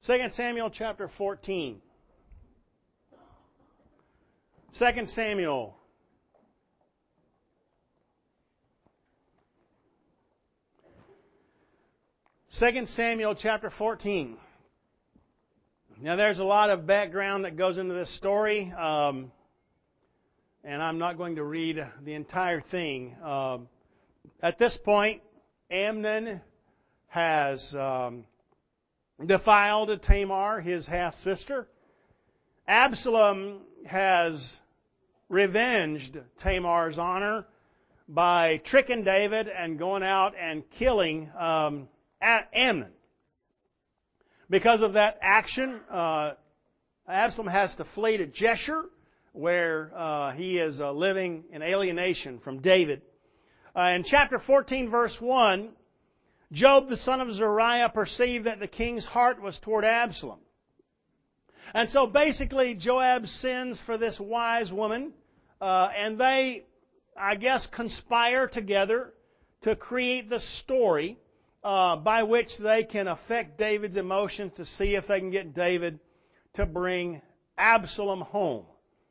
2 Samuel chapter 14. 2 Samuel. Second Samuel chapter 14. Now there's a lot of background that goes into this story, and I'm not going to read the entire thing. At this point, Amnon has defiled Tamar, his half-sister. Absalom has revenged Tamar's honor by tricking David and going out and killing Amnon. Because of that action, Absalom has to flee to Jeshur, where he is living in alienation from David. In chapter 14, verse 1, Joab the son of Zeruiah perceived that the king's heart was toward Absalom. And so basically Joab sends for this wise woman, and they, I guess, conspire together to create the story by which they can affect David's emotions to see if they can get David to bring Absalom home.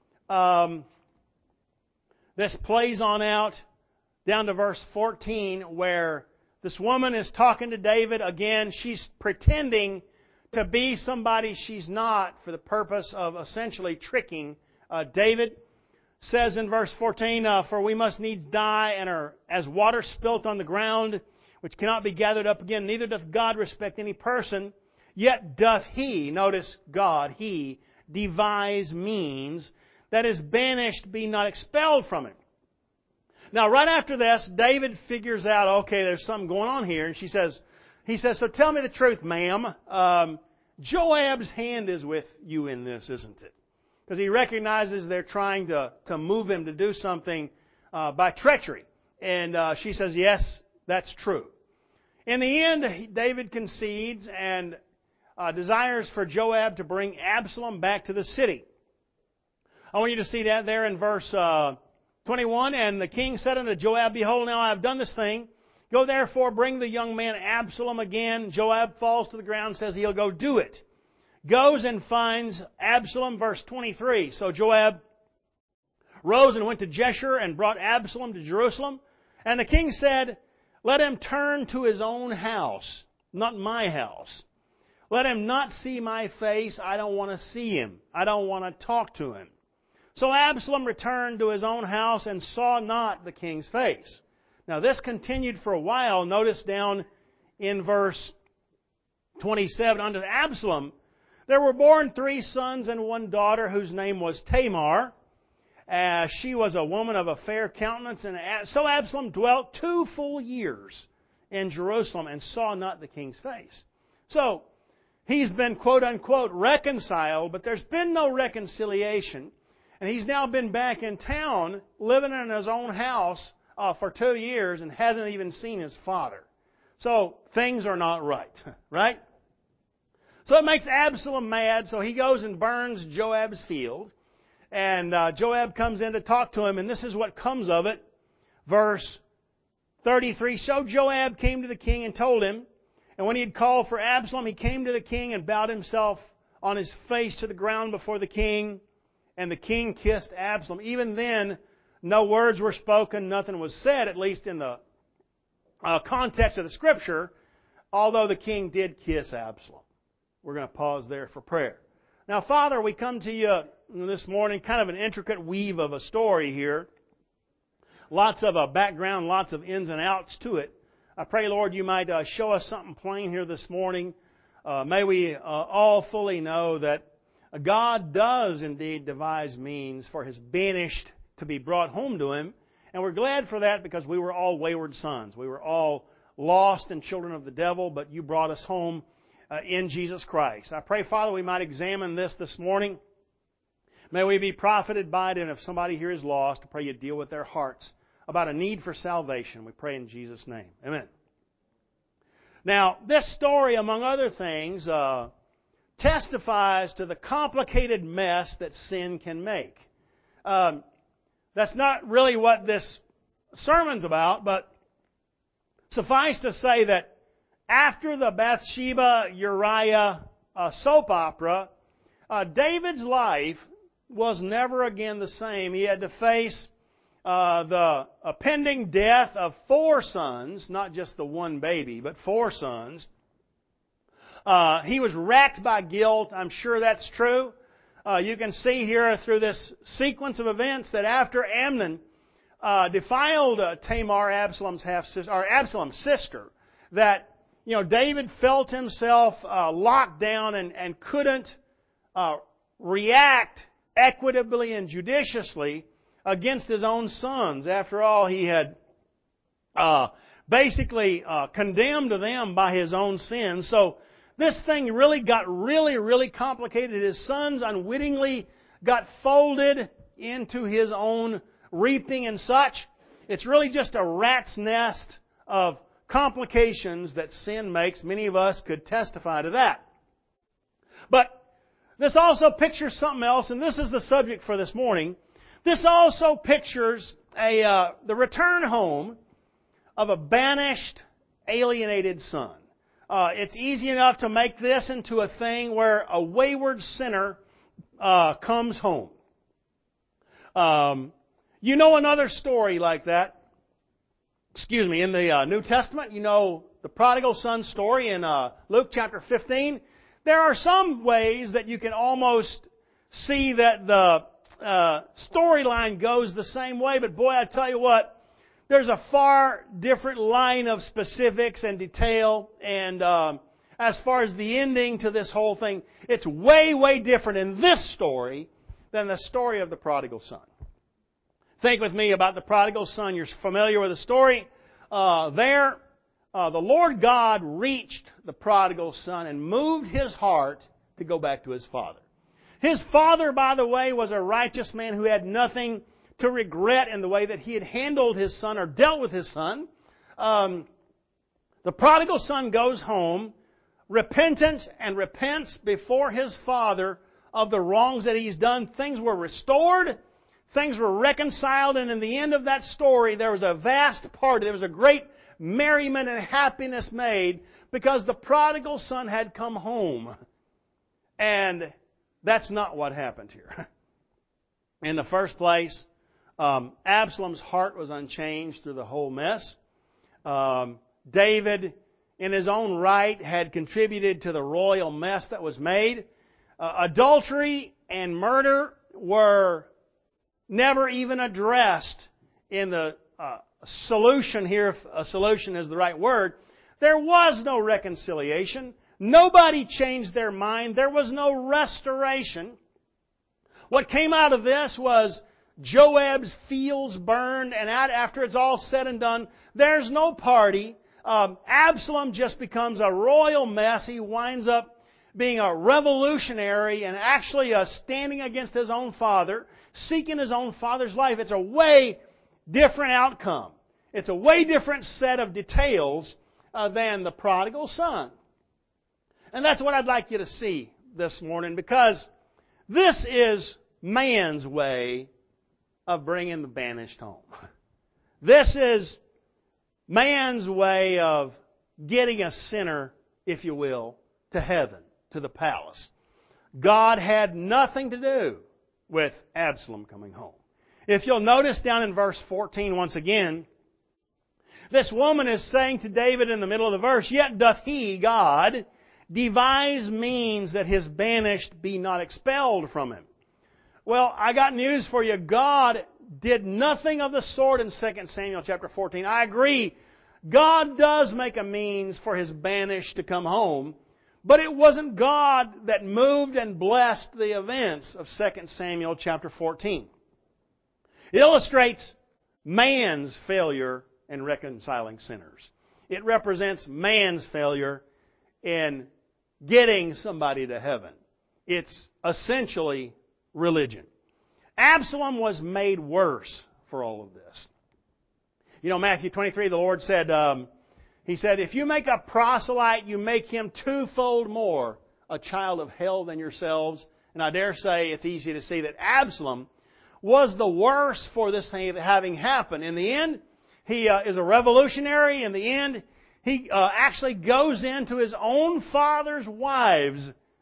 This plays on out down to verse 14, where this woman is talking to David. Again, she's pretending to be somebody she's not for the purpose of essentially tricking David. Says in verse 14, for we must needs die and are as water spilt on the ground, which cannot be gathered up again. Neither doth God respect any person, yet doth He, notice God, He, devise means that his banished be not expelled from him. Now, right after this, David figures out, okay, there's something going on here. And he says, so tell me the truth, ma'am. Joab's hand is with you in this, isn't it? Because he recognizes they're trying to move him to do something by treachery. And she says, yes, that's true. In the end, David concedes and desires for Joab to bring Absalom back to the city. I want you to see that there in verse 21. And the king said unto Joab, behold, now I have done this thing. Go therefore, bring the young man Absalom again. Joab falls to the ground, says he'll go do it. Goes and finds Absalom, verse 23. So Joab rose and went to Jeshur and brought Absalom to Jerusalem. And the king said, let him turn to his own house, not my house. Let him not see my face. I don't want to see him. I don't want to talk to him. So Absalom returned to his own house and saw not the king's face. Now this continued for a while. Notice down in verse 27, unto Absalom there were born 3 sons and 1 daughter, whose name was Tamar. She was a woman of a fair countenance. And so Absalom dwelt 2 full years in Jerusalem and saw not the king's face. So he's been, quote unquote, reconciled, but there's been no reconciliation. And he's now been back in town, living in his own house for 2 years and hasn't even seen his father. So things are not right, right? So it makes Absalom mad, so he goes and burns Joab's field. And Joab comes in to talk to him, and this is what comes of it. Verse 33, so Joab came to the king and told him, and when he had called for Absalom, he came to the king and bowed himself on his face to the ground before the king. And the king kissed Absalom. Even then, no words were spoken, nothing was said, at least in the context of the Scripture, although the king did kiss Absalom. We're going to pause there for prayer. Now, Father, we come to you this morning, kind of an intricate weave of a story here. Lots of background, lots of ins and outs to it. I pray, Lord, you might show us something plain here this morning. May we all fully know that God does indeed devise means for His banished to be brought home to Him. And we're glad for that because we were all wayward sons. We were all lost and children of the devil, but you brought us home in Jesus Christ. I pray, Father, we might examine this morning. May we be profited by it, and if somebody here is lost, I pray you deal with their hearts about a need for salvation. We pray in Jesus' name. Amen. Now, this story, among other things, testifies to the complicated mess that sin can make. That's not really what this sermon's about, but suffice to say that after the Bathsheba-Uriah soap opera, David's life was never again the same. He had to face the pending death of 4 sons, not just the one baby, but 4 sons. He was racked by guilt. I'm sure that's true. You can see here through this sequence of events that after Amnon defiled Tamar, Absalom's half-sister, or Absalom's sister, that David felt himself locked down and couldn't react equitably and judiciously against his own sons. After all, he had basically condemned them by his own sins. So this thing really got really complicated. His sons unwittingly got folded into his own reaping and such. It's really just a rat's nest of complications that sin makes. Many of us could testify to that. But this also pictures something else, and this is the subject for this morning. This also pictures the return home of a banished, alienated son. It's easy enough to make this into a thing where a wayward sinner comes home. You know another story like that. In the New Testament, you know the prodigal son story in Luke chapter 15. There are some ways that you can almost see that the storyline goes the same way, but boy, I tell you what, there's a far different line of specifics and detail, and as far as the ending to this whole thing, it's way different in this story than the story of the prodigal son. Think with me about the prodigal son. You're familiar with the story. The Lord God reached the prodigal son and moved his heart to go back to his father. His father, by the way, was a righteous man who had nothing to regret in the way that he had handled his son or dealt with his son. The prodigal son goes home, repentant, and repents before his father of the wrongs that he's done. Things were restored. Things were reconciled. And in the end of that story, there was a vast party. There was a great merriment and happiness made because the prodigal son had come home. And that's not what happened here. In the first place, Absalom's heart was unchanged through the whole mess. David, in his own right, had contributed to the royal mess that was made. Adultery and murder were never even addressed in the solution here, if a solution is the right word. There was no reconciliation. Nobody changed their mind. There was no restoration. What came out of this was Joab's fields burned, and after it's all said and done, there's no party. Absalom just becomes a royal mess. He winds up being a revolutionary and actually standing against his own father, seeking his own father's life. It's a way different outcome. It's a way different set of details than the prodigal son. And that's what I'd like you to see this morning, because this is man's way of bringing the banished home. This is man's way of getting a sinner, if you will, to heaven, to the palace. God had nothing to do with Absalom coming home. If you'll notice down in verse 14 once again, this woman is saying to David in the middle of the verse, "Yet doth he, God, devise means that his banished be not expelled from him." Well, I got news for you. God did nothing of the sort in 2 Samuel chapter 14. I agree. God does make a means for his banished to come home. But it wasn't God that moved and blessed the events of 2 Samuel chapter 14. It illustrates man's failure in reconciling sinners. It represents man's failure in getting somebody to heaven. It's essentially religion. Absalom was made worse for all of this. You know, Matthew 23, the Lord said, He said, "If you make a proselyte, you make him twofold more a child of hell than yourselves." And I dare say it's easy to see that Absalom was the worst for this thing having happened. In the end, he is a revolutionary. In the end, he actually goes into his own father's wives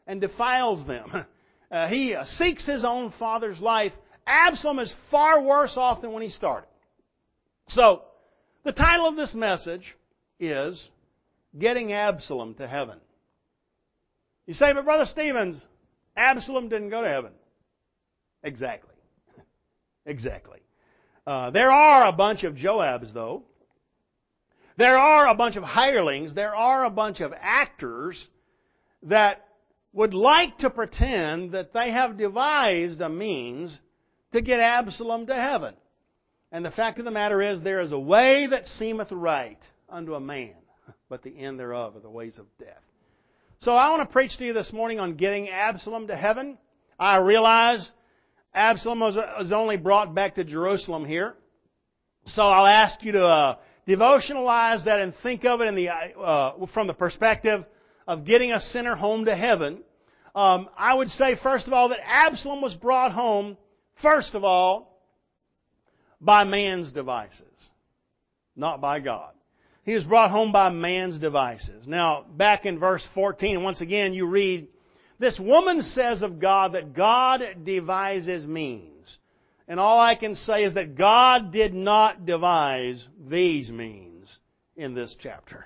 and defiles them. He seeks his own father's life. Absalom is far worse off than when he started. So, the title of this message is Getting Absalom to Heaven. You say, but Brother Stevens, Absalom didn't go to heaven. Exactly. Exactly. There are a bunch of Joabs, though. There are a bunch of hirelings. There are a bunch of actors that would like to pretend that they have devised a means to get Absalom to heaven. And the fact of the matter is, there is a way that seemeth right unto a man, but the end thereof are the ways of death. So I want to preach to you this morning on getting Absalom to heaven. I realize Absalom was only brought back to Jerusalem here. So I'll ask you to devotionalize that and think of it from the perspective of getting a sinner home to heaven. I would say, first of all, that Absalom was brought home, first of all, by man's devices, not by God. He was brought home by man's devices. Now, back in verse 14, once again, you read, this woman says of God that God devises means. And all I can say is that God did not devise these means in this chapter.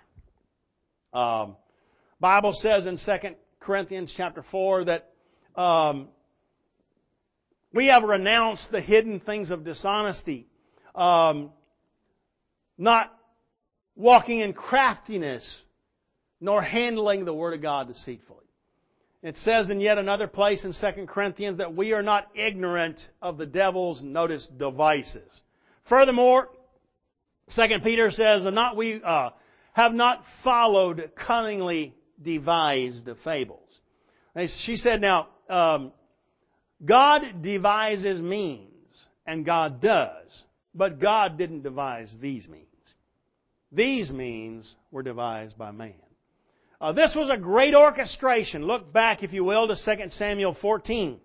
Bible says in 2 Corinthians chapter 4 that we have renounced the hidden things of dishonesty, not walking in craftiness, nor handling the Word of God deceitfully. It says in yet another place in 2 Corinthians that we are not ignorant of the devil's, notice, devices. Furthermore, 2 Peter says, we have not followed cunningly devised fables. She said, now, God devises means, and God does, but God didn't devise these means. These means were devised by man. This was a great orchestration. Look back, if you will, to 2 Samuel 14.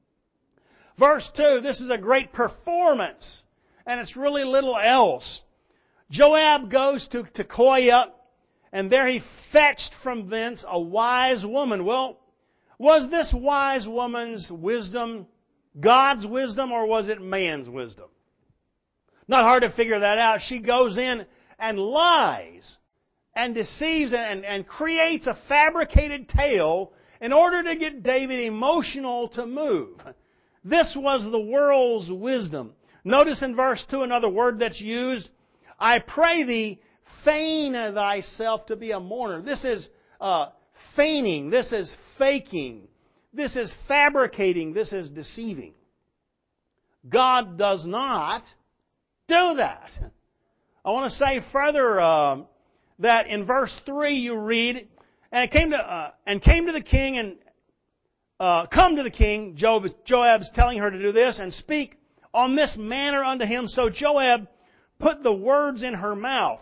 Verse 2, this is a great performance, and it's really little else. Joab goes to Tekoa, and there he fetched from thence a wise woman. Well, was this wise woman's wisdom God's wisdom, or was it man's wisdom? Not hard to figure that out. She goes in and lies and deceives and creates a fabricated tale in order to get David emotional to move. This was the world's wisdom. Notice in verse 2 another word that's used. I pray thee, feign thyself to be a mourner. This is feigning. This is faking. This is fabricating. This is deceiving. God does not do that. I want to say further that in verse 3 you read, and came to the king and come to the king. Joab's telling her to do this and speak on this manner unto him. So Joab put the words in her mouth.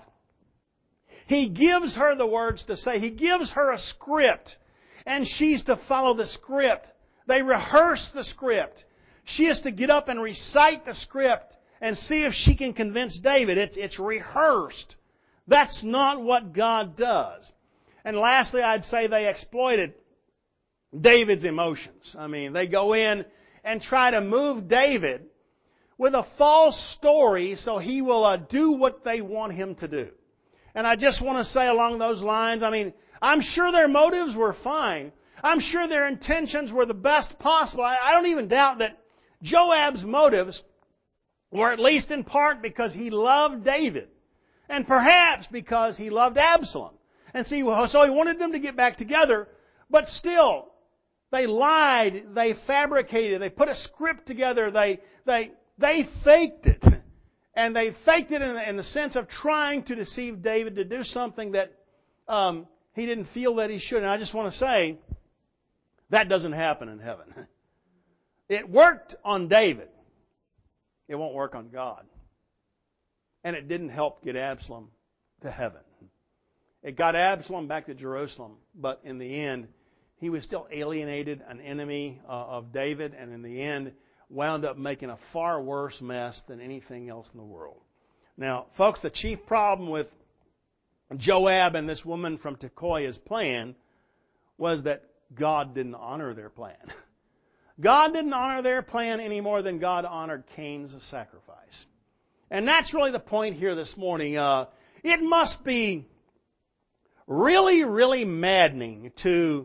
He gives her the words to say. He gives her a script, and she's to follow the script. They rehearse the script. She is to get up and recite the script and see if she can convince David. It's rehearsed. That's not what God does. And lastly, I'd say they exploited David's emotions. I mean, they go in and try to move David with a false story so he will do what they want him to do. And I just want to say along those lines, I mean, I'm sure their motives were fine. I'm sure their intentions were the best possible. I don't even doubt that Joab's motives were at least in part because he loved David. And perhaps because he loved Absalom. And see, so he wanted them to get back together. But still, they lied, they fabricated, they put a script together, they faked it. And they faked it in the sense of trying to deceive David to do something that he didn't feel that he should. And I just want to say, that doesn't happen in heaven. It worked on David. It won't work on God. And it didn't help get Absalom to heaven. It got Absalom back to Jerusalem, but in the end, he was still alienated, an enemy of David, and in the end, wound up making a far worse mess than anything else in the world. Now, folks, the chief problem with Joab and this woman from Tekoa's plan was that God didn't honor their plan. God didn't honor their plan any more than God honored Cain's sacrifice. And that's really the point here this morning. It must be really, really maddening to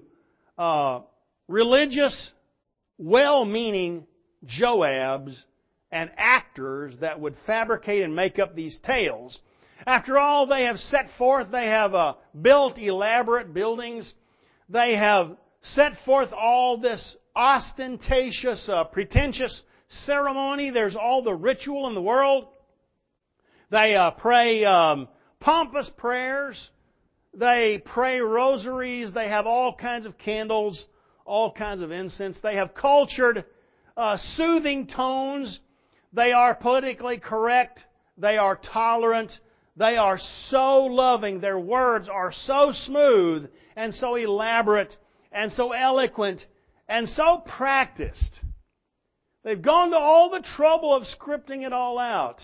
religious, well-meaning Joabs and actors that would fabricate and make up these tales. After all they have set forth, they have built elaborate buildings. They have set forth all this ostentatious, pretentious ceremony. There's all the ritual in the world. They pray pompous prayers. They pray rosaries. They have all kinds of candles, all kinds of incense. They have cultured, soothing tones. They are politically correct. They are tolerant. They are so loving. Their words are so smooth and so elaborate and so eloquent and so practiced. They've gone to all the trouble of scripting it all out.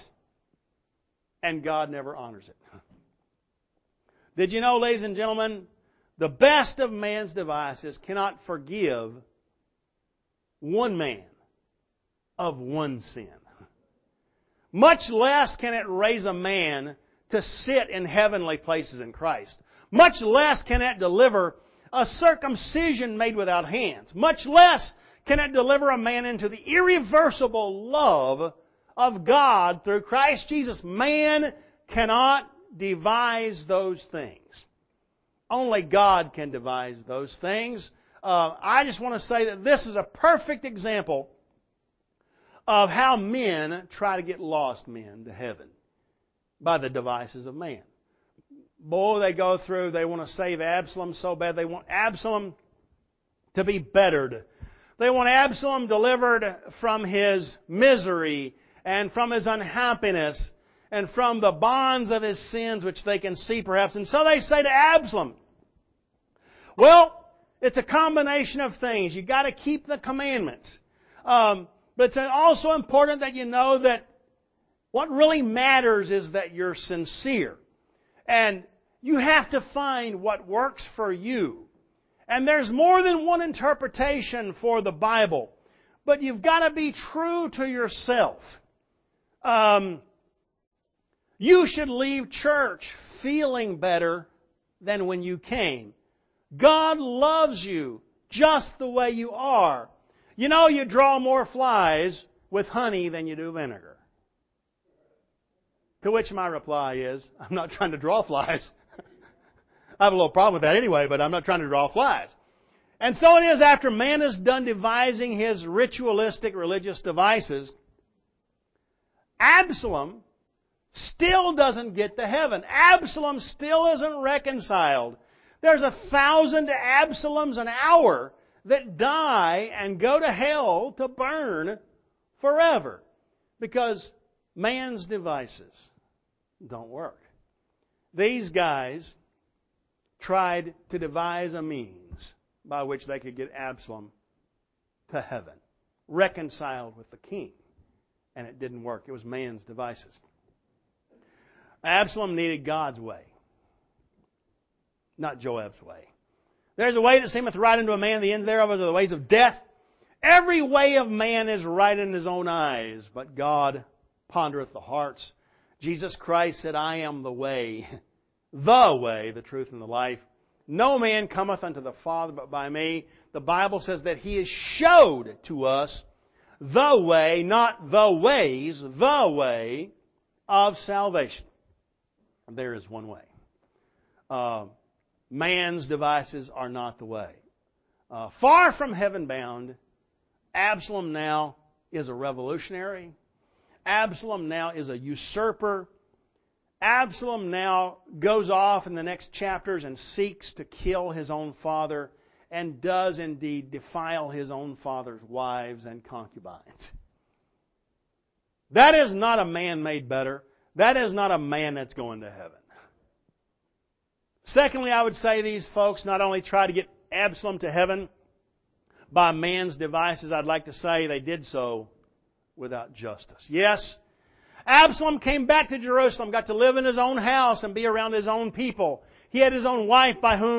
And God never honors it. Did you know, ladies and gentlemen, the best of man's devices cannot forgive one man of one sin. Much less can it raise a man to sit in heavenly places in Christ. Much less can it deliver a circumcision made without hands. Much less can it deliver a man into the irreversible love of God through Christ Jesus. Man cannot devise those things. Only God can devise those things. I just want to say that this is a perfect example of how men try to get lost men to heaven by the devices of man. Boy, they go through, they want to save Absalom so bad. They want Absalom to be bettered. They want Absalom delivered from his misery and from his unhappiness and from the bonds of his sins, which they can see perhaps. And so they say to Absalom, well, it's a combination of things. You've got to keep the commandments. But it's also important that you know that what really matters is that you're sincere. And you have to find what works for you. And there's more than one interpretation for the Bible. But you've got to be true to yourself. You should leave church feeling better than when you came. God loves you just the way you are. You know, you draw more flies with honey than you do vinegar. To which my reply is, I'm not trying to draw flies. I have a little problem with that anyway, but I'm not trying to draw flies. And so it is after man is done devising his ritualistic religious devices, Absalom still doesn't get to heaven. Absalom still isn't reconciled. There's 1,000 Absaloms an hour that die and go to hell to burn forever. Because man's devices don't work. These guys tried to devise a means by which they could get Absalom to heaven, reconciled with the king. And it didn't work. It was man's devices. Absalom needed God's way, not Joab's way. There's a way that seemeth right unto a man, the end thereof are the ways of death. Every way of man is right in his own eyes, but God pondereth the hearts. Jesus Christ said, I am the way, the truth, and the life. No man cometh unto the Father but by me. The Bible says that He has showed to us the way, not the ways, the way of salvation. There is one way. Man's devices are not the way. Far from heaven bound, Absalom now is a revolutionary. Absalom now is a usurper. Absalom now goes off in the next chapters and seeks to kill his own father and does indeed defile his own father's wives and concubines. That is not a man made better. That is not a man that's going to heaven. Secondly, I would say these folks not only try to get Absalom to heaven by man's devices, I'd like to say they did so without justice. Yes, Absalom came back to Jerusalem, got to live in his own house and be around his own people. He had his own wife by whom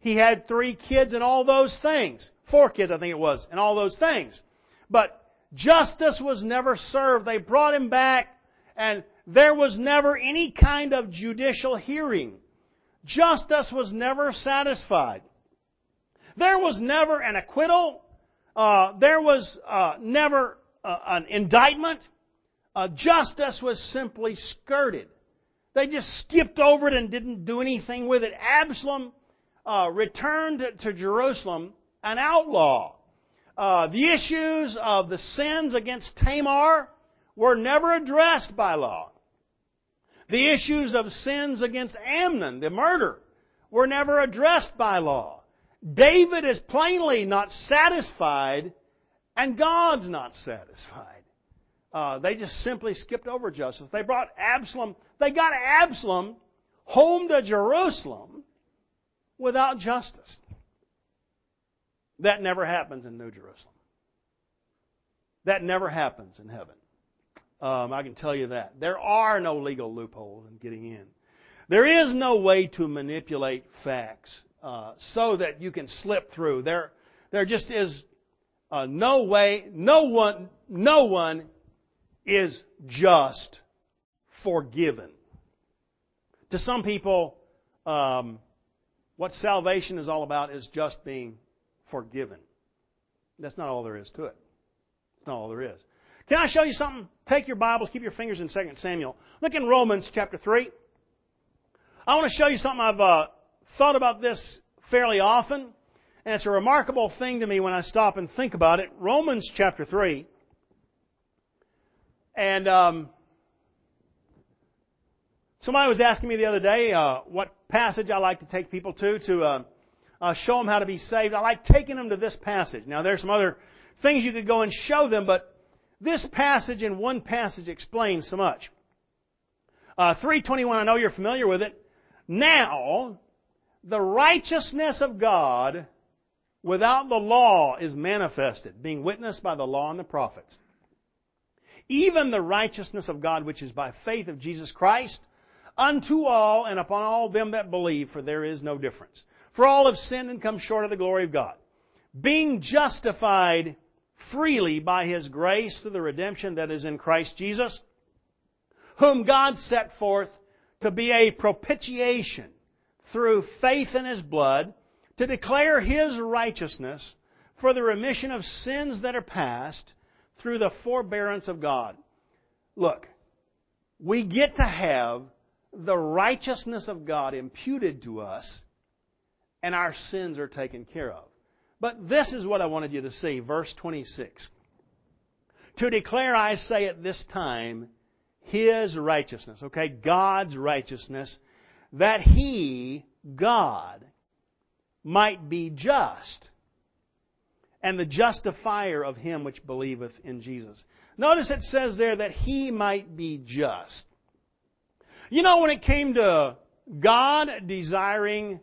He had 3 kids and all those things. 4 kids, I think it was, and all those things. But justice was never served. They brought him back, and there was never any kind of judicial hearing. Justice was never satisfied. There was never an acquittal. There was never an indictment. Justice was simply skirted. They just skipped over it and didn't do anything with it. Absalom returned to Jerusalem an outlaw. The issues of the sins against Tamar were never addressed by law. The issues of sins against Amnon, the murder, were never addressed by law. David is plainly not satisfied, and God's not satisfied. They just simply skipped over justice. They got Absalom home to Jerusalem without justice. That never happens in New Jerusalem. That never happens in heaven. I can tell you that. There are no legal loopholes in getting in. There is no way to manipulate facts so that you can slip through. There just is no way. No one is just forgiven. To some people, what salvation is all about is just being forgiven. That's not all there is to it. It's not all there is. Can I show you something? Take your Bibles, keep your fingers in 2 Samuel. Look in Romans chapter 3. I want to show you something. I've thought about this fairly often, and it's a remarkable thing to me when I stop and think about it. Romans chapter 3. And somebody was asking me the other day what passage I like to take people to show them how to be saved. I like taking them to this passage. Now, there's some other things you could go and show them, but this passage in one passage explains so much. 3:21, I know you're familiar with it. Now, the righteousness of God without the law is manifested, being witnessed by the law and the prophets. Even the righteousness of God which is by faith of Jesus Christ, unto all and upon all them that believe, for there is no difference. For all have sinned and come short of the glory of God, being justified freely by His grace through the redemption that is in Christ Jesus, whom God set forth to be a propitiation through faith in His blood, to declare His righteousness for the remission of sins that are past through the forbearance of God. Look, we get to have the righteousness of God imputed to us, and our sins are taken care of. But this is what I wanted you to see, verse 26. To declare, I say at this time, His righteousness, okay, God's righteousness, that He, God, might be just, and the justifier of him which believeth in Jesus. Notice it says there that He might be just. You know, when it came to God desiring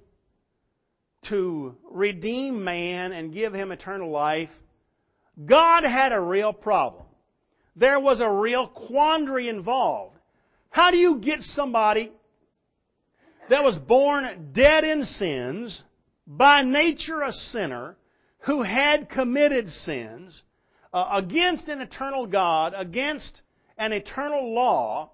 to redeem man and give him eternal life, God had a real problem. There was a real quandary involved. How do you get somebody that was born dead in sins, by nature a sinner, who had committed sins against an eternal God, against an eternal law?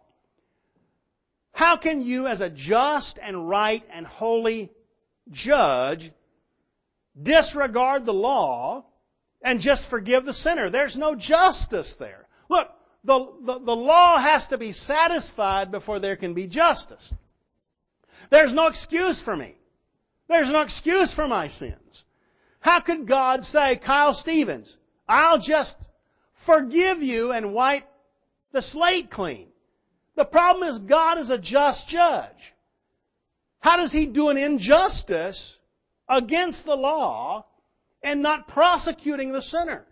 How can you, as a just and right and holy judge, disregard the law and just forgive the sinner? There's no justice there. Look, the law has to be satisfied before there can be justice. There's no excuse for me. There's no excuse for my sins. How could God say, Kyle Stevens, I'll just forgive you and wipe the slate clean? The problem is God is a just judge. How does He do an injustice against the law and not prosecuting the sinner?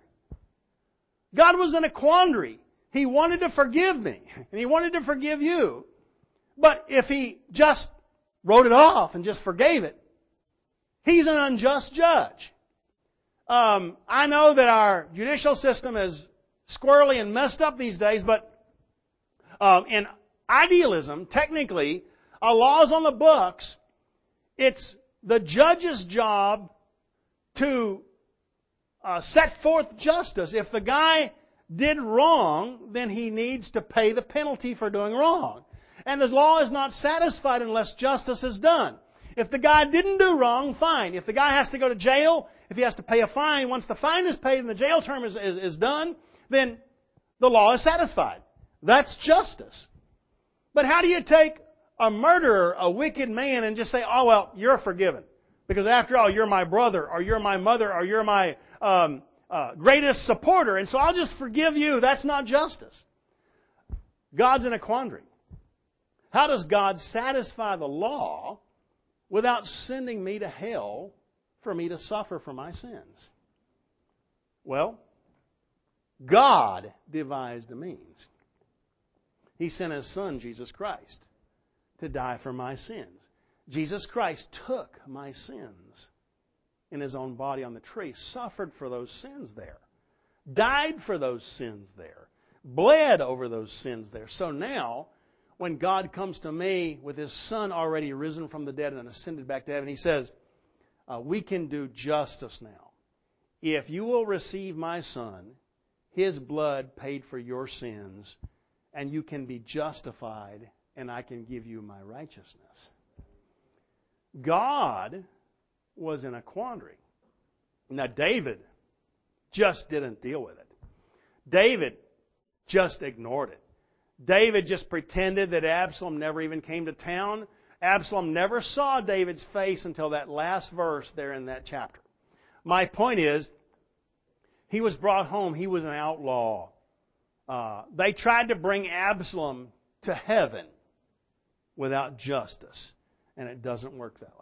God was in a quandary. He wanted to forgive me, and He wanted to forgive you. But if He just wrote it off and just forgave it, He's an unjust judge. I know that our judicial system is squirrely and messed up these days, but in idealism, technically, a law's on the books. It's the judge's job to set forth justice. If the guy did wrong, then he needs to pay the penalty for doing wrong. And the law is not satisfied unless justice is done. If the guy didn't do wrong, fine. If the guy has to go to jail, if he has to pay a fine, once the fine is paid and the jail term is done, then the law is satisfied. That's justice. But how do you take a murderer, a wicked man, and just say, oh, well, you're forgiven? Because after all, you're my brother, or you're my mother, or you're my greatest supporter, and so I'll just forgive you. That's not justice. God's in a quandary. How does God satisfy the law without sending me to hell for me to suffer for my sins? Well, God devised a means. He sent His Son, Jesus Christ, to die for my sins. Jesus Christ took my sins in His own body on the tree, suffered for those sins there, died for those sins there, bled over those sins there. So now, when God comes to me with His Son already risen from the dead and ascended back to heaven, He says, we can do justice now. If you will receive my Son, His blood paid for your sins, and you can be justified, and I can give you my righteousness. God was in a quandary. Now, David just didn't deal with it. David just ignored it. David just pretended that Absalom never even came to town. Absalom never saw David's face until that last verse there in that chapter. My point is, he was brought home. He was an outlaw. They tried to bring Absalom to heaven without justice, and it doesn't work that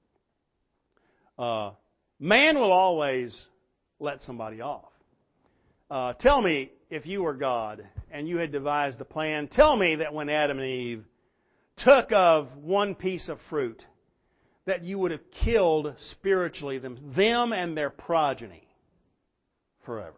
way. Man will always let somebody off. Tell me, if you were God and you had devised a plan, tell me that when Adam and Eve took of one piece of fruit, that you would have killed spiritually them and their progeny forever.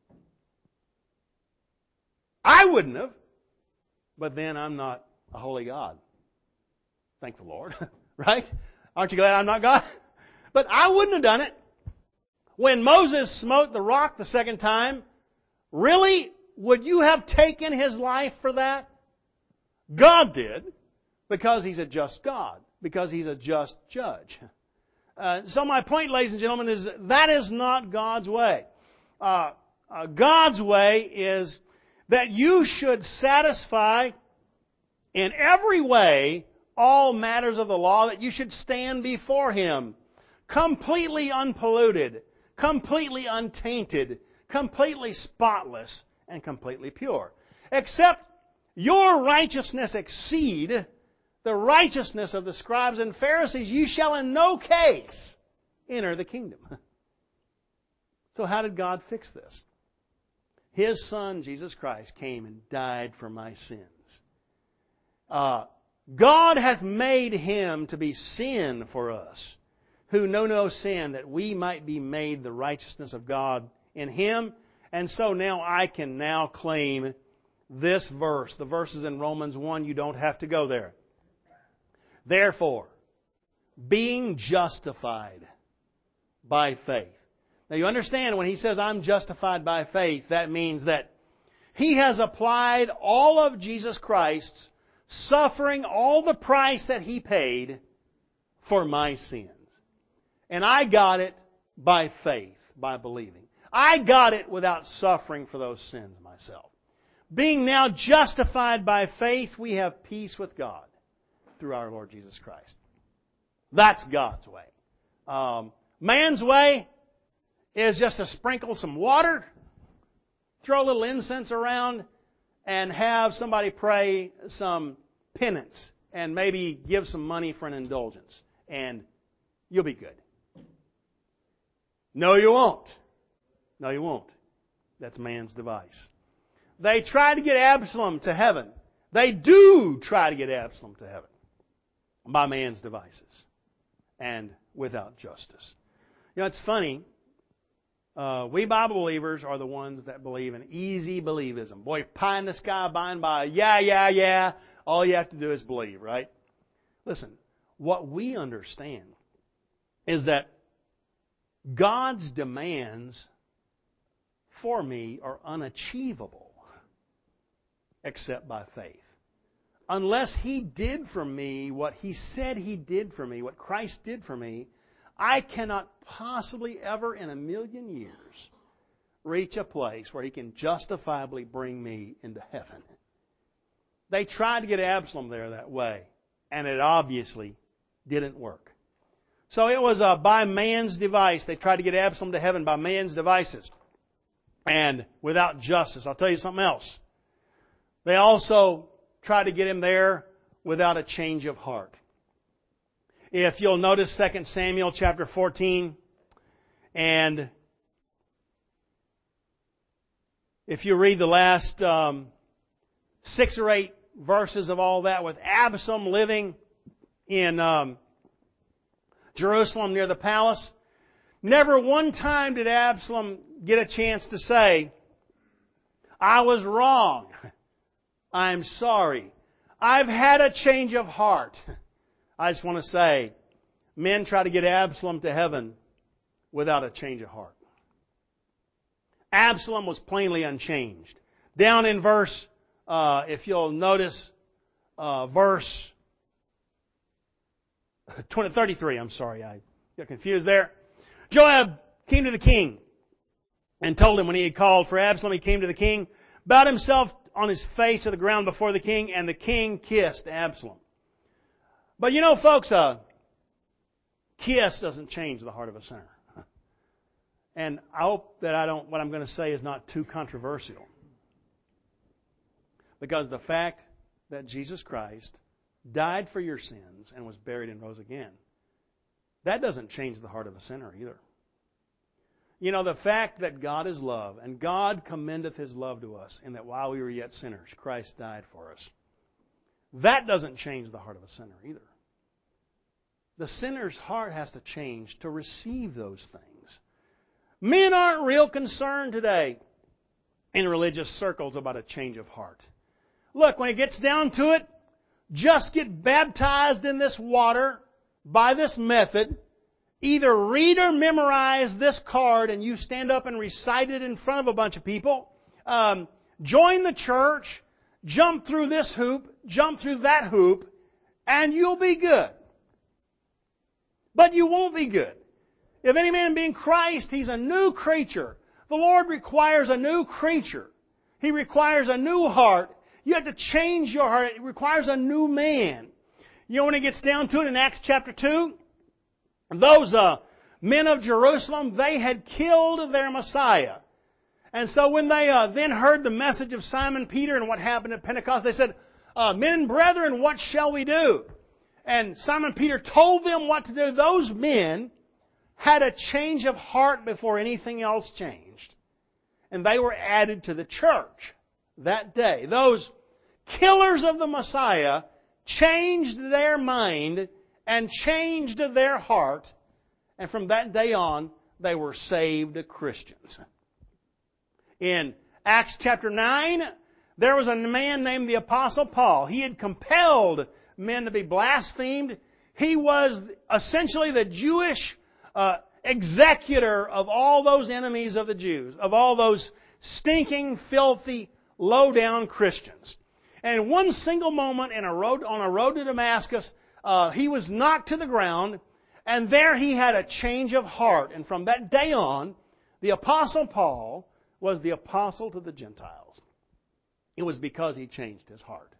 I wouldn't have, but then I'm not a holy God. Thank the Lord, right? Aren't you glad I'm not God? But I wouldn't have done it. When Moses smote the rock the second time, really, would you have taken his life for that? God did, because He's a just God, because He's a just judge. So my point, ladies and gentlemen, is that is not God's way. God's way is that you should satisfy in every way all matters of the law, that you should stand before Him completely unpolluted, completely untainted, completely spotless, and completely pure. Except your righteousness exceed the righteousness of the scribes and Pharisees, you shall in no case enter the kingdom. So how did God fix this? His Son, Jesus Christ, came and died for my sins. God hath made Him to be sin for us, who know no sin, that we might be made the righteousness of God in Him. And so now I can now claim this verse. The verse is in Romans 1. You don't have to go there. Therefore, being justified by faith. Now you understand when he says, I'm justified by faith, that means that he has applied all of Jesus Christ's suffering, all the price that He paid for my sins. And I got it by faith, by believing. I got it without suffering for those sins myself. Being now justified by faith, we have peace with God through our Lord Jesus Christ. That's God's way. Man's way is just to sprinkle some water, throw a little incense around, and have somebody pray some penance, and maybe give some money for an indulgence, and you'll be good. No, you won't. No, you won't. That's man's device. They try to get Absalom to heaven. They do try to get Absalom to heaven by man's devices and without justice. You know, it's funny. We Bible believers are the ones that believe in easy believism. Boy, pie in the sky by and by. Yeah. All you have to do is believe, right? Listen, what we understand is that God's demands for me are unachievable except by faith. Unless He did for me what He said He did for me, what Christ did for me, I cannot possibly ever in a million years reach a place where He can justifiably bring me into heaven. They tried to get Absalom there that way, and it obviously didn't work. So it was by man's device. They tried to get Absalom to heaven by man's devices and without justice. I'll tell you something else. They also tried to get him there without a change of heart. If you'll notice 2 Samuel chapter 14, and if you read the last 6 or 8 verses of all that, with Absalom living in Jerusalem near the palace, never one time did Absalom get a chance to say, I was wrong. I'm sorry. I've had a change of heart. I just want to say, men try to get Absalom to heaven without a change of heart. Absalom was plainly unchanged. Down in verse, if you'll notice, verse 33, I'm sorry, I got confused there. Joab came to the king and told him when he had called for Absalom, he came to the king, bowed himself on his face to the ground before the king, and the king kissed Absalom. But you know, folks, a kiss doesn't change the heart of a sinner. And I hope that what I'm going to say is not too controversial. Because the fact that Jesus Christ died for your sins and was buried and rose again, that doesn't change the heart of a sinner either. You know, the fact that God is love, and God commendeth His love to us, in that while we were yet sinners, Christ died for us. That doesn't change the heart of a sinner either. The sinner's heart has to change to receive those things. Men aren't real concerned today in religious circles about a change of heart. Look, when it gets down to it, just get baptized in this water by this method. Either read or memorize this card and you stand up and recite it in front of a bunch of people. Join the church, jump through this hoop, jump through that hoop, and you'll be good. But you won't be good. If any man be in Christ, he's a new creature. The Lord requires a new creature. He requires a new heart. You have to change your heart. It requires a new man. You know, when it gets down to it in Acts chapter 2, those men of Jerusalem, they had killed their Messiah. And so when they then heard the message of Simon Peter and what happened at Pentecost, they said, men and brethren, what shall we do? And Simon Peter told them what to do. Those men had a change of heart before anything else changed. And they were added to the church that day. Those killers of the Messiah changed their mind and changed their heart. And from that day on, they were saved Christians. In Acts chapter 9, there was a man named the Apostle Paul. He had compelled men to be blasphemed. He was essentially the Jewish executor of all those enemies of the Jews, of all those stinking, filthy, low-down Christians. And one single moment on a road to Damascus, he was knocked to the ground, and there he had a change of heart. And from that day on, the Apostle Paul was the apostle to the Gentiles. It was because he changed his heart.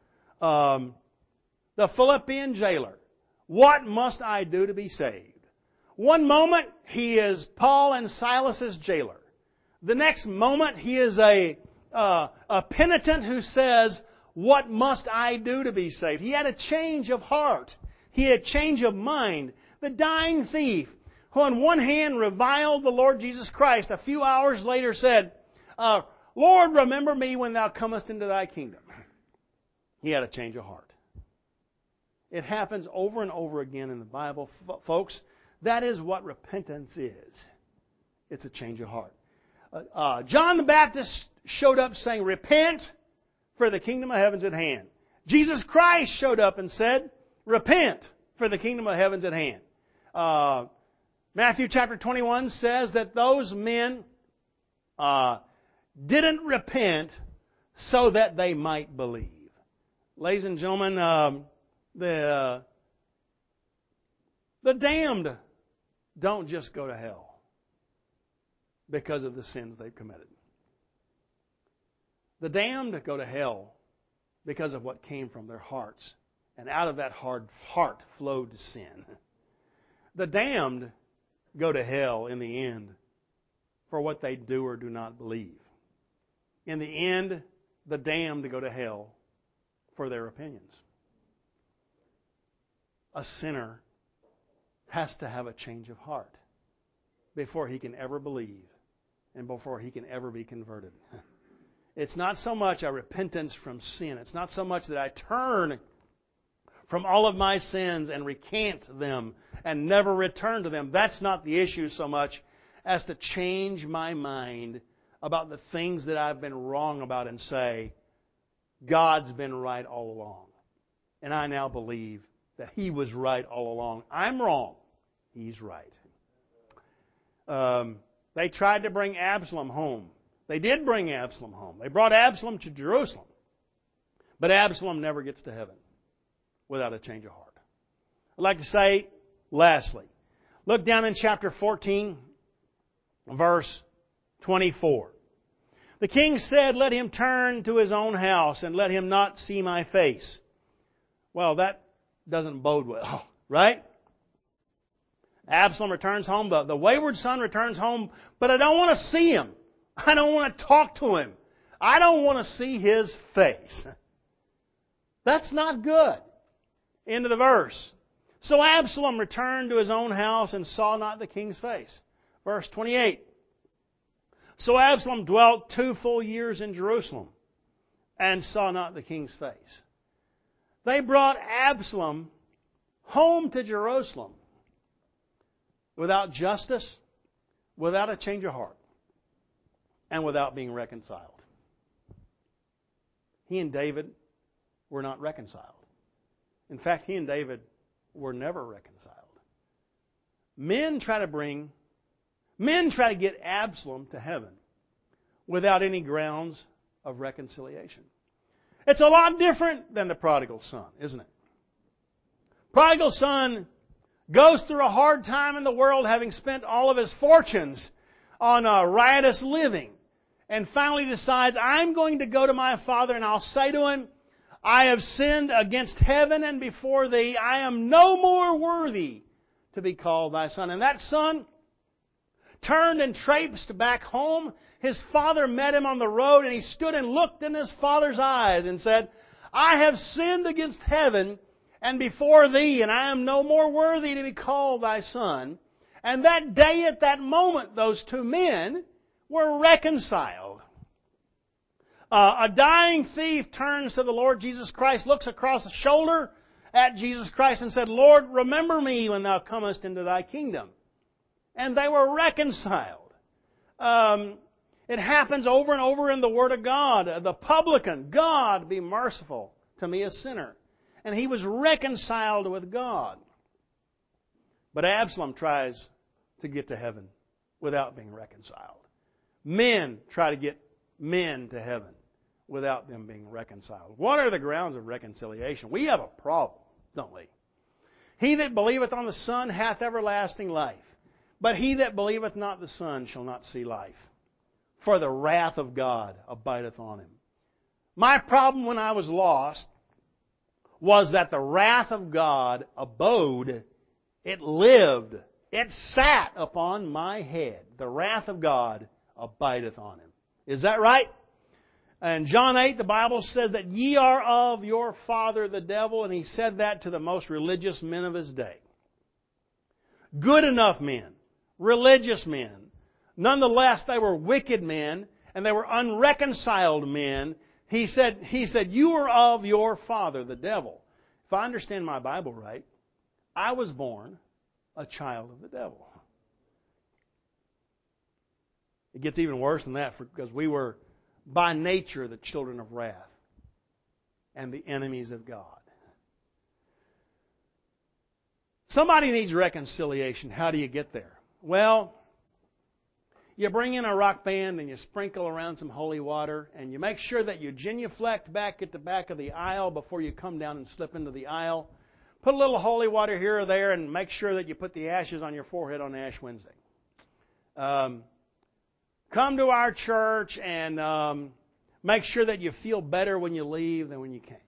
The Philippian jailer, what must I do to be saved? One moment, he is Paul and Silas's jailer. The next moment, he is a penitent who says, what must I do to be saved? He had a change of heart. He had a change of mind. The dying thief, who on one hand reviled the Lord Jesus Christ, a few hours later said, Lord, remember me when Thou comest into Thy kingdom. He had a change of heart. It happens over and over again in the Bible, folks. That is what repentance is. It's a change of heart. John the Baptist showed up saying, repent, for the kingdom of heaven's at hand. Jesus Christ showed up and said, repent, for the kingdom of heaven's at hand. Matthew chapter 21 says that those men didn't repent so that they might believe. Ladies and gentlemen, the damned don't just go to hell because of the sins they've committed. The damned go to hell because of what came from their hearts. And out of that hard heart flowed sin. The damned go to hell in the end for what they do or do not believe. In the end, the damned go to hell for their opinions. A sinner has to have a change of heart before he can ever believe and before he can ever be converted. It's not so much a repentance from sin. It's not so much that I turn from all of my sins and recant them and never return to them. That's not the issue so much as to change my mind about the things that I've been wrong about and say, God's been right all along. And I now believe that He was right all along. I'm wrong. He's right. They tried to bring Absalom home. They did bring Absalom home. They brought Absalom to Jerusalem. But Absalom never gets to heaven without a change of heart. I'd like to say, lastly, look down in chapter 14, verse 24. The king said, "Let him turn to his own house, and let him not see my face." Well, that doesn't bode well, right? Absalom returns home. The wayward son returns home, but I don't want to see him. I don't want to talk to him. I don't want to see his face. That's not good. End of the verse. So Absalom returned to his own house and saw not the king's face. Verse 28. So Absalom dwelt 2 full years in Jerusalem and saw not the king's face. They brought Absalom home to Jerusalem without justice, without a change of heart, and without being reconciled. He and David were not reconciled. In fact, he and David were never reconciled. Men try to get Absalom to heaven without any grounds of reconciliation. It's a lot different than the prodigal son, isn't it? Prodigal son goes through a hard time in the world, having spent all of his fortunes on riotous living, and finally decides, I'm going to go to my father and I'll say to him, I have sinned against heaven and before thee. I am no more worthy to be called thy son. And that son turned and traipsed back home. His father met him on the road, and he stood and looked in his father's eyes and said, I have sinned against heaven and before thee, and I am no more worthy to be called thy son. And that day, at that moment, those two men were reconciled. A dying thief turns to the Lord Jesus Christ, looks across the shoulder at Jesus Christ and said, Lord, remember me when thou comest into thy kingdom. And they were reconciled. It happens over and over in the Word of God. The publican, God, be merciful to me, a sinner. And he was reconciled with God. But Absalom tries to get to heaven without being reconciled. Men try to get men to heaven without them being reconciled. What are the grounds of reconciliation? We have a problem, don't we? He that believeth on the Son hath everlasting life. But he that believeth not the Son shall not see life. For the wrath of God abideth on him. My problem when I was lost was that the wrath of God abode, it lived, it sat upon my head. The wrath of God abideth on him. Is that right? In John 8, the Bible says that ye are of your father the devil, and he said that to the most religious men of his day. Good enough men, religious men. Nonetheless, they were wicked men, and they were unreconciled men. He said, you are of your father the devil. If I understand my Bible right, I was born a child of the devil. It gets even worse than that because we were by nature the children of wrath and the enemies of God. Somebody needs reconciliation. How do you get there? Well, you bring in a rock band and you sprinkle around some holy water and you make sure that you genuflect back at the back of the aisle before you come down and slip into the aisle. Put a little holy water here or there and make sure that you put the ashes on your forehead on Ash Wednesday. Come to our church and make sure that you feel better when you leave than when you came.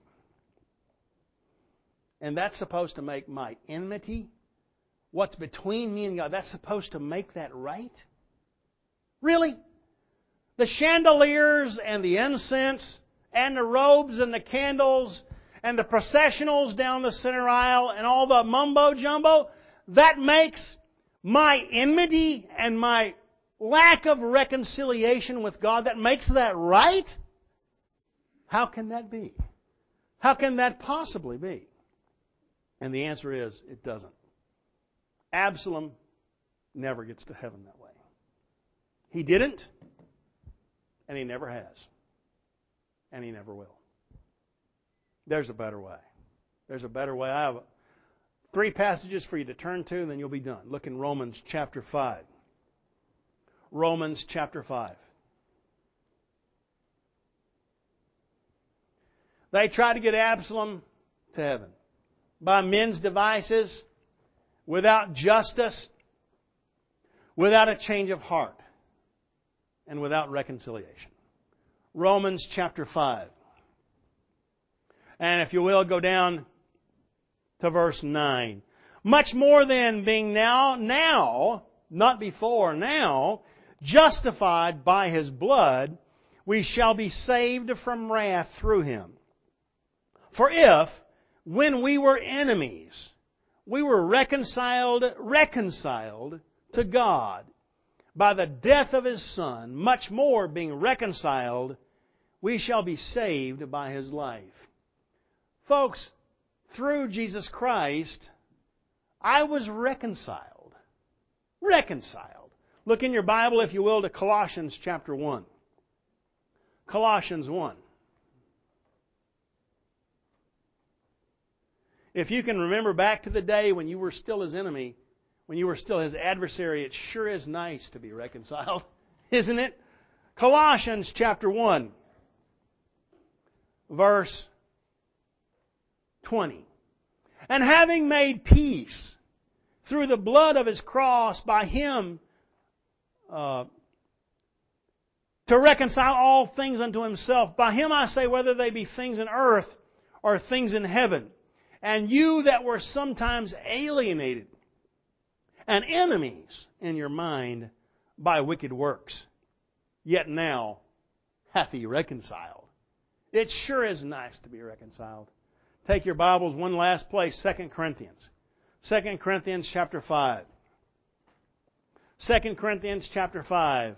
And that's supposed to make my enmity, what's between me and God, that's supposed to make that right? Really? The chandeliers and the incense and the robes and the candles and the processionals down the center aisle and all the mumbo-jumbo, that makes my enmity and my lack of reconciliation with God, that makes that right? How can that be? How can that possibly be? And the answer is, it doesn't. Absalom never gets to heaven that way. He didn't, and he never has. And he never will. There's a better way. There's a better way. I have 3 passages for you to turn to, and then you'll be done. Look in Romans chapter 5. Romans chapter 5. They tried to get Absalom to heaven by men's devices, without justice, without a change of heart, and without reconciliation. Romans chapter 5. And if you will, go down to verse 9. Much more than being now, not before, now, justified by His blood, we shall be saved from wrath through Him. For if, when we were enemies, we were reconciled to God by the death of His Son, much more being reconciled, we shall be saved by His life. Folks, through Jesus Christ, I was reconciled. Reconciled. Look in your Bible, if you will, to Colossians chapter 1. Colossians 1. If you can remember back to the day when you were still His enemy, when you were still His adversary, it sure is nice to be reconciled, isn't it? Colossians chapter 1, verse 20. And having made peace through the blood of His cross, by Him to reconcile all things unto Himself. By Him I say, whether they be things in earth or things in heaven. And you that were sometimes alienated and enemies in your mind by wicked works, yet now hath He reconciled. It sure is nice to be reconciled. Take your Bibles one last place, 2 Corinthians. 2 Corinthians chapter 5. 2 Corinthians chapter 5.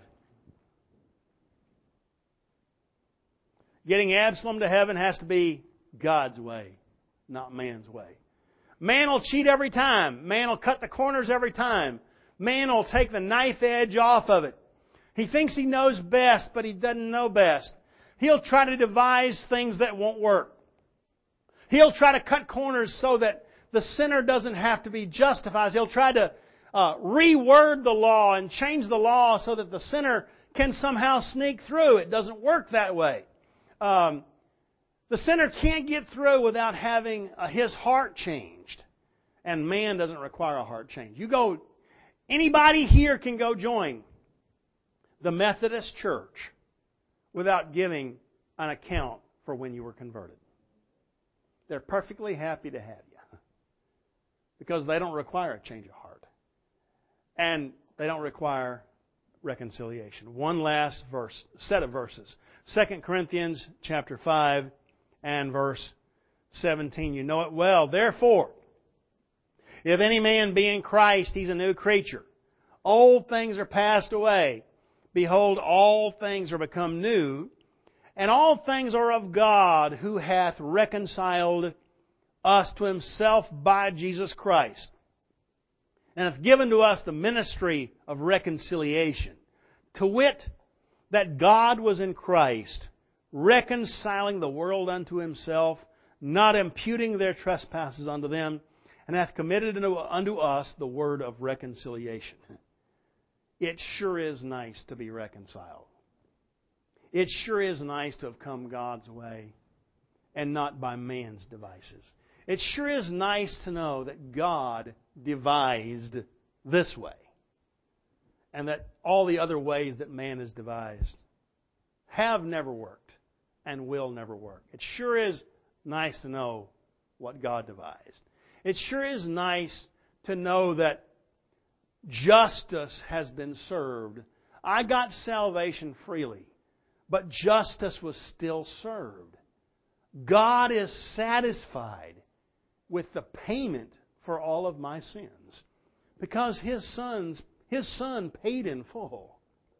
Getting Absalom to heaven has to be God's way, not man's way. Man will cheat every time. Man will cut the corners every time. Man will take the knife edge off of it. He thinks he knows best, but he doesn't know best. He'll try to devise things that won't work. He'll try to cut corners so that the sinner doesn't have to be justified. He'll try to reword the law and change the law so that the sinner can somehow sneak through. It doesn't work that way. The sinner can't get through without having his heart changed. And man doesn't require a heart change. Anybody here can go join the Methodist Church without giving an account for when you were converted. They're perfectly happy to have you because they don't require a change of heart. And they don't require reconciliation. One last set of verses. 2 Corinthians chapter 5 and verse 17. You know it well. Therefore, if any man be in Christ, he's a new creature. Old things are passed away. Behold, all things are become new. And all things are of God, who hath reconciled us to Himself by Jesus Christ, and hath given to us the ministry of reconciliation. To wit, that God was in Christ, reconciling the world unto Himself, not imputing their trespasses unto them, and hath committed unto us the word of reconciliation. it sure is nice to be reconciled. It sure is nice to have come God's way and not by man's devices. It sure is nice to know that God devised this way and that all the other ways that man has devised have never worked and will never work. It sure is nice to know what God devised. It sure is nice to know that justice has been served. I got salvation freely, but justice was still served. God is satisfied with the payment for all of my sins because His Son paid in full.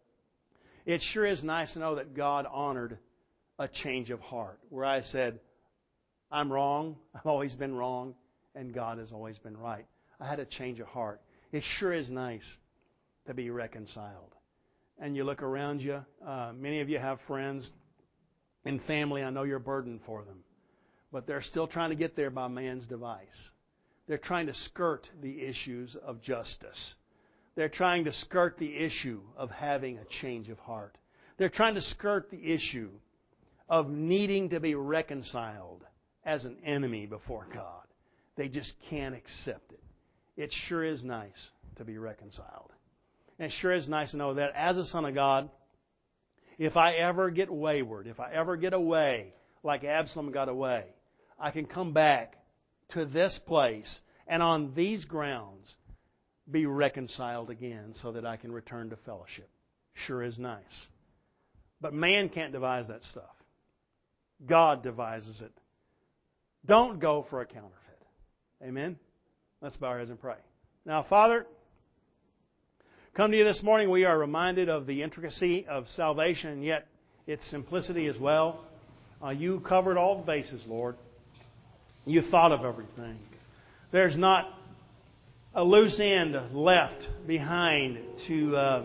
It sure is nice to know that God honored a change of heart where I said, I'm wrong, I've always been wrong, and God has always been right. I had a change of heart. It sure is nice to be reconciled. And you look around you, many of you have friends and family, I know you're burdened for them. But they're still trying to get there by man's device. They're trying to skirt the issues of justice. They're trying to skirt the issue of having a change of heart. They're trying to skirt the issue of needing to be reconciled as an enemy before God. They just can't accept it. It sure is nice to be reconciled. And it sure is nice to know that as a son of God, if I ever get wayward, if I ever get away like Absalom got away, I can come back to this place and on these grounds be reconciled again so that I can return to fellowship. Sure is nice. But man can't devise that stuff. God devises it. Don't go for a counterfeit. Amen? Let's bow our heads and pray. Now, Father, come to you this morning. We are reminded of the intricacy of salvation and yet its simplicity as well. You covered all the bases, Lord. You thought of everything. There's not a loose end left behind that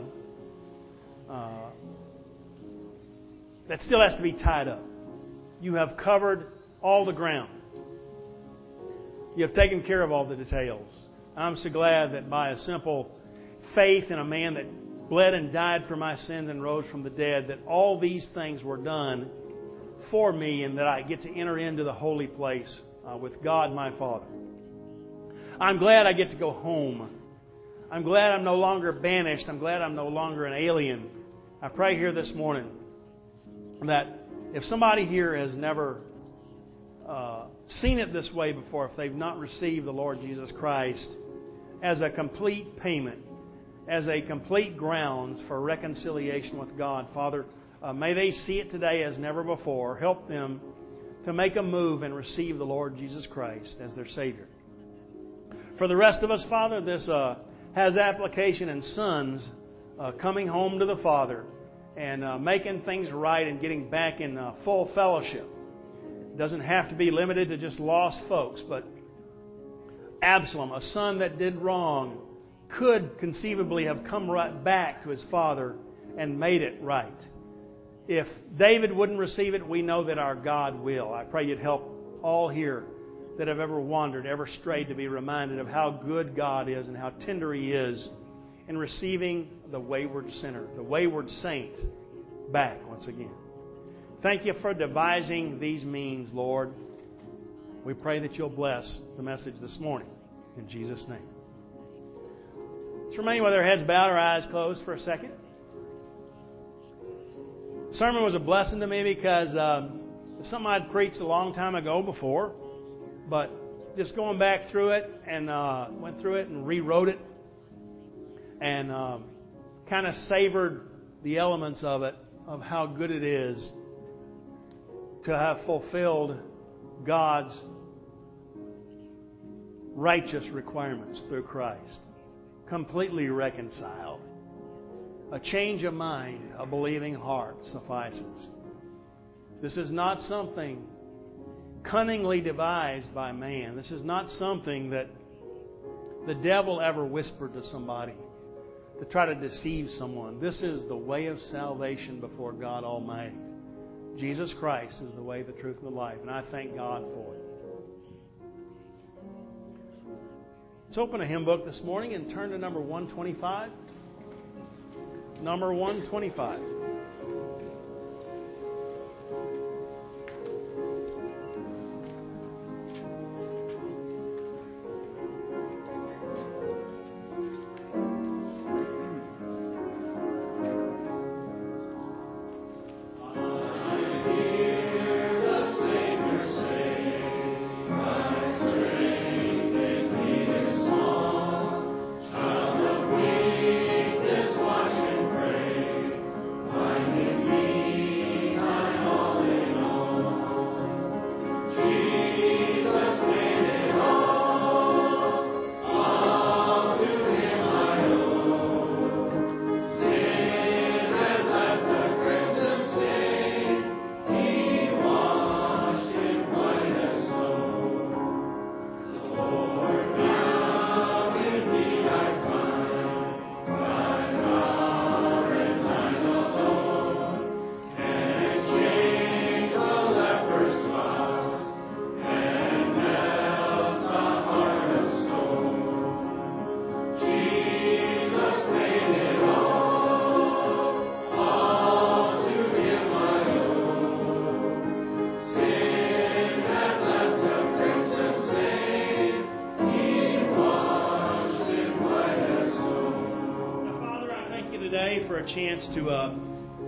still has to be tied up. You have covered all the ground. You have taken care of all the details. I'm so glad that by a simple faith in a man that bled and died for my sins and rose from the dead, that all these things were done for me and that I get to enter into the holy place with God my Father. I'm glad I get to go home. I'm glad I'm no longer banished. I'm glad I'm no longer an alien. I pray here this morning that if somebody here has never seen it this way before, if they've not received the Lord Jesus Christ as a complete payment, as a complete grounds for reconciliation with God, Father, may they see it today as never before. Help them to make a move and receive the Lord Jesus Christ as their Savior. For the rest of us, Father, this has application in sons coming home to the Father and making things right and getting back in full fellowship. It doesn't have to be limited to just lost folks, but Absalom, a son that did wrong, could conceivably have come right back to his father and made it right. If David wouldn't receive it, we know that our God will. I pray you'd help all here that have ever wandered, ever strayed, to be reminded of how good God is and how tender He is in receiving the wayward sinner, the wayward saint, back once again. Thank you for devising these means, Lord. We pray that you'll bless the message this morning. In Jesus' name. Let's remain with our heads bowed, our eyes closed for a second. The sermon was a blessing to me because it's something I'd preached a long time ago before. But just going back through it and went through it and rewrote it and kind of savored the elements of it, of how good it is to have fulfilled God's righteous requirements through Christ. Completely reconciled. A change of mind, a believing heart suffices. This is not something cunningly devised by man. This is not something that the devil ever whispered to somebody to try to deceive someone. This is the way of salvation before God Almighty. Jesus Christ is the way, the truth, and the life, and I thank God for it. Let's open a hymn book this morning and turn to number 125. number 125. For a chance to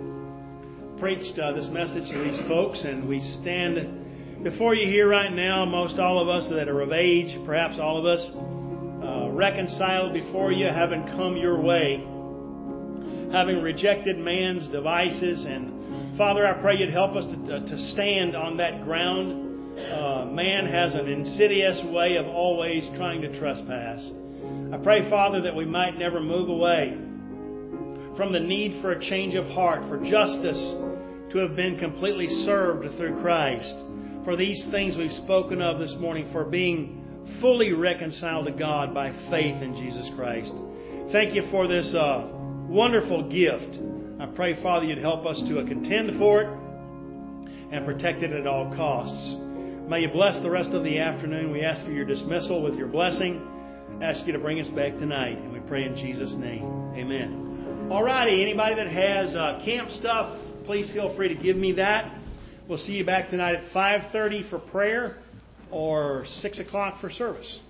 preach this message to these folks, and we stand before you here right now, most all of us that are of age, perhaps all of us, reconciled before you, having come your way, having rejected man's devices. And Father, I pray you'd help us to stand on that ground. Man has an insidious way of always trying to trespass. I pray, Father, that we might never move away from the need for a change of heart, for justice to have been completely served through Christ, for these things we've spoken of this morning, for being fully reconciled to God by faith in Jesus Christ. Thank you for this wonderful gift. I pray, Father, you'd help us to contend for it and protect it at all costs. May you bless the rest of the afternoon. We ask for your dismissal with your blessing. Ask you to bring us back tonight, and we pray in Jesus' name. Amen. Alrighty, anybody that has camp stuff, please feel free to give me that. We'll see you back tonight at 5:30 for prayer or 6 o'clock for service.